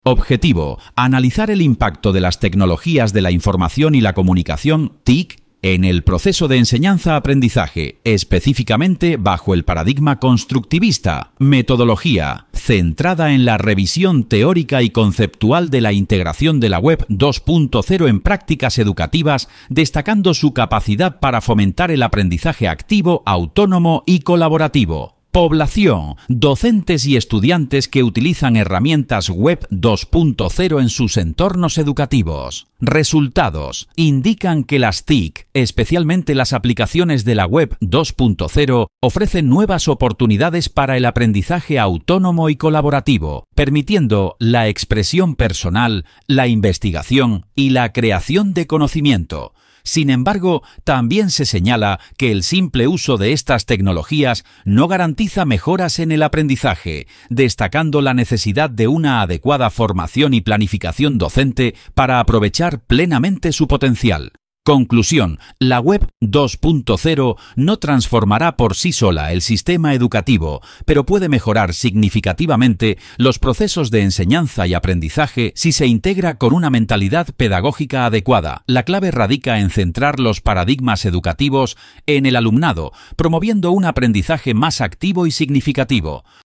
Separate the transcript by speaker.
Speaker 1: Objetivo: analizar el impacto de las tecnologías de la información y la comunicación TIC en el proceso de enseñanza-aprendizaje, específicamente bajo el paradigma constructivista. Metodología: centrada en la revisión teórica y conceptual de la integración de la Web 2.0 en prácticas educativas, destacando su capacidad para fomentar el aprendizaje activo, autónomo y colaborativo. Población: docentes y estudiantes que utilizan herramientas Web 2.0 en sus entornos educativos. Resultados: indican que las TIC, especialmente las aplicaciones de la Web 2.0, ofrecen nuevas oportunidades para el aprendizaje autónomo y colaborativo, permitiendo la expresión personal, la investigación y la creación de conocimiento. Sin embargo, también se señala que el simple uso de estas tecnologías no garantiza mejoras en el aprendizaje, destacando la necesidad de una adecuada formación y planificación docente para aprovechar plenamente su potencial. Conclusión: la Web 2.0 no transformará por sí sola el sistema educativo, pero puede mejorar significativamente los procesos de enseñanza y aprendizaje si se integra con una mentalidad pedagógica adecuada. La clave radica en centrar los paradigmas educativos en el alumnado, promoviendo un aprendizaje más activo y significativo.